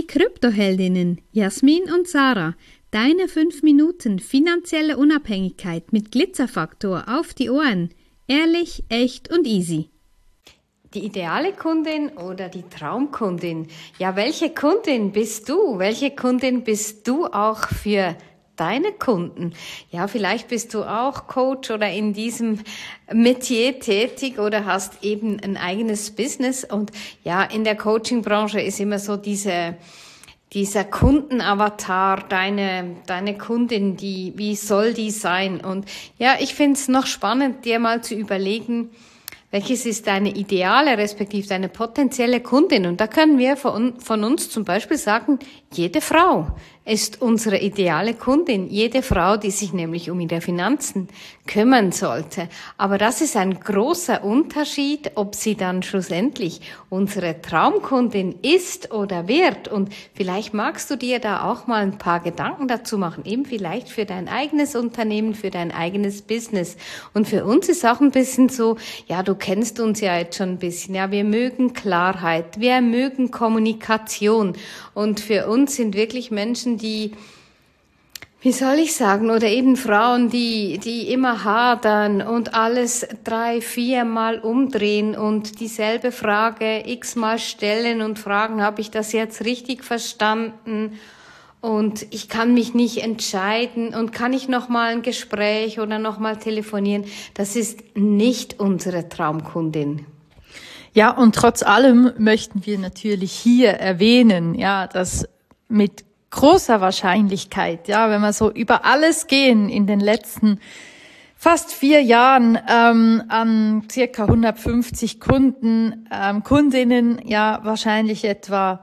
Kryptoheldinnen Jasmin und Sarah, deine 5 Minuten finanzielle Unabhängigkeit mit Glitzerfaktor auf die Ohren. Ehrlich, echt und easy. Die ideale Kundin oder die Traumkundin? Ja, welche Kundin bist du? Welche Kundin bist du auch für deine Kunden? Ja, vielleicht bist du auch Coach oder in diesem Metier tätig oder hast eben ein eigenes Business. Und ja, in der Coaching-Branche ist immer so dieser Kundenavatar, deine Kundin, wie soll die sein? Und ja, ich finde es noch spannend, dir mal zu überlegen, welches ist deine ideale, respektive deine potenzielle Kundin? Und da können wir von uns zum Beispiel sagen, jede Frau ist unsere ideale Kundin. Jede Frau, die sich nämlich um ihre Finanzen kümmern sollte. Aber das ist ein großer Unterschied, ob sie dann schlussendlich unsere Traumkundin ist oder wird. Und vielleicht magst du dir da auch mal ein paar Gedanken dazu machen. Eben vielleicht für dein eigenes Unternehmen, für dein eigenes Business. Und für uns ist auch ein bisschen so, ja, du kennst uns ja jetzt schon ein bisschen. Ja, wir mögen Klarheit. Wir mögen Kommunikation. Und für uns sind wirklich Menschen, die, wie soll ich sagen, oder eben Frauen, die immer hadern und alles 3-4 Mal umdrehen und dieselbe Frage x-mal stellen und fragen, habe ich das jetzt richtig verstanden? Und ich kann mich nicht entscheiden und kann ich noch mal ein Gespräch oder noch mal telefonieren? Das ist nicht unsere Traumkundin. Ja, und trotz allem möchten wir natürlich hier erwähnen, ja, dass mit großer Wahrscheinlichkeit, ja, wenn wir so über alles gehen in den letzten fast 4 Jahren an circa 150 Kundinnen, ja, wahrscheinlich etwa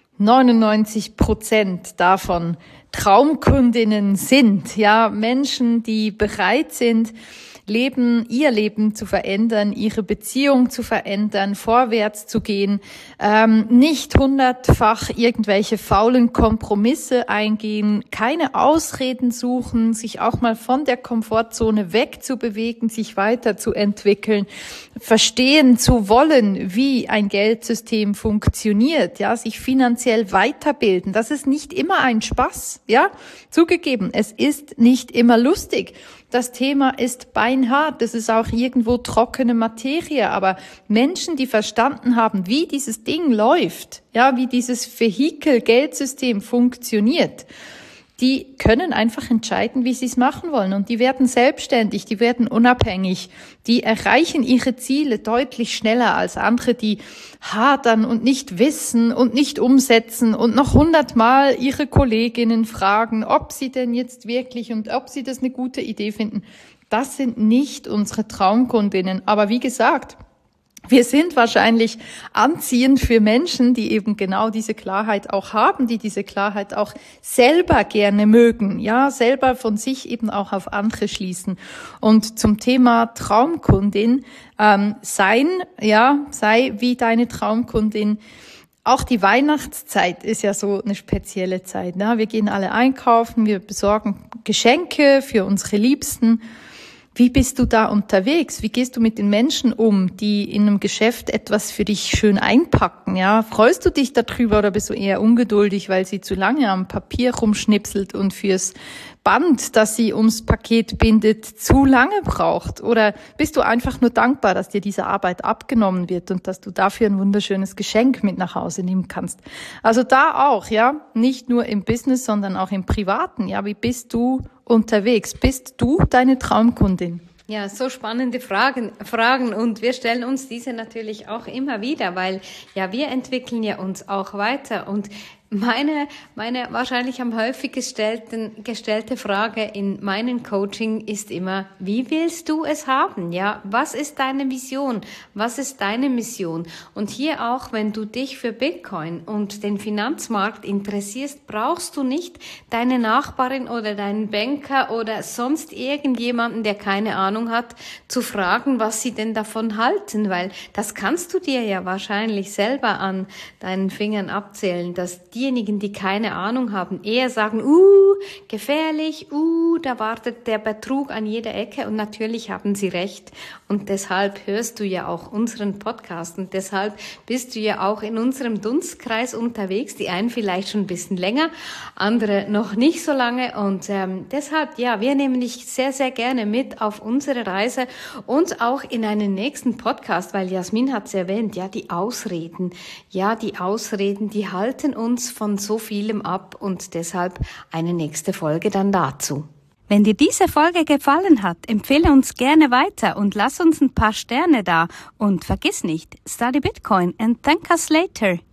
99% davon Traumkundinnen sind, ja, Menschen, die bereit sind, ihr Leben zu verändern, ihre Beziehung zu verändern, vorwärts zu gehen, nicht 100-fach irgendwelche faulen Kompromisse eingehen, keine Ausreden suchen, sich auch mal von der Komfortzone wegzubewegen, sich weiterzuentwickeln, verstehen zu wollen, wie ein Geldsystem funktioniert, ja, sich finanziell weiterbilden. Das ist nicht immer ein Spaß, ja, zugegeben, es ist nicht immer lustig. Das Thema ist beinhart, das ist auch irgendwo trockene Materie, aber Menschen, die verstanden haben, wie dieses Ding läuft, ja, wie dieses Vehikel-Geldsystem funktioniert, die können einfach entscheiden, wie sie es machen wollen. Und die werden selbstständig, die werden unabhängig, die erreichen ihre Ziele deutlich schneller als andere, die hadern und nicht wissen und nicht umsetzen und noch 100-mal ihre Kolleginnen fragen, ob sie denn jetzt wirklich und ob sie das eine gute Idee finden. Das sind nicht unsere Traumkundinnen. Aber wie gesagt, wir sind wahrscheinlich anziehend für Menschen, die eben genau diese Klarheit auch haben, die diese Klarheit auch selber gerne mögen, ja, selber von sich eben auch auf andere schließen. Und zum Thema Traumkundin, sei wie deine Traumkundin. Auch die Weihnachtszeit ist ja so eine spezielle Zeit, ne? Wir gehen alle einkaufen, wir besorgen Geschenke für unsere Liebsten. Wie bist du da unterwegs? Wie gehst du mit den Menschen um, die in einem Geschäft etwas für dich schön einpacken? Ja, freust du dich darüber oder bist du eher ungeduldig, weil sie zu lange am Papier rumschnipselt und fürs Band, das sie ums Paket bindet, zu lange braucht? Oder bist du einfach nur dankbar, dass dir diese Arbeit abgenommen wird und dass du dafür ein wunderschönes Geschenk mit nach Hause nehmen kannst? Also da auch, ja, nicht nur im Business, sondern auch im Privaten. Ja, wie bist du unterwegs? Bist du deine Traumkundin? Ja, so spannende Fragen und wir stellen uns diese natürlich auch immer wieder, weil ja, wir entwickeln ja uns auch weiter und meine wahrscheinlich am häufigsten gestellte Frage in meinem Coaching ist immer, wie willst du es haben? Ja, was ist deine Vision? Was ist deine Mission? Und hier auch, wenn du dich für Bitcoin und den Finanzmarkt interessierst, brauchst du nicht deine Nachbarin oder deinen Banker oder sonst irgendjemanden, der keine Ahnung hat, zu fragen, was sie denn davon halten, weil das kannst du dir ja wahrscheinlich selber an deinen Fingern abzählen, dass die diejenigen, die keine Ahnung haben, eher sagen, gefährlich, da wartet der Betrug an jeder Ecke, und natürlich haben sie recht, und deshalb hörst du ja auch unseren Podcast und deshalb bist du ja auch in unserem Dunstkreis unterwegs, die einen vielleicht schon ein bisschen länger, andere noch nicht so lange, und deshalb, ja, wir nehmen dich sehr, sehr gerne mit auf unsere Reise und auch in einen nächsten Podcast, weil Jasmin hat es erwähnt, ja, die Ausreden, die halten uns von so vielem ab, und deshalb eine nächste Folge dann dazu. Wenn dir diese Folge gefallen hat, empfehle uns gerne weiter und lass uns ein paar Sterne da. Und vergiss nicht, study Bitcoin and thank us later.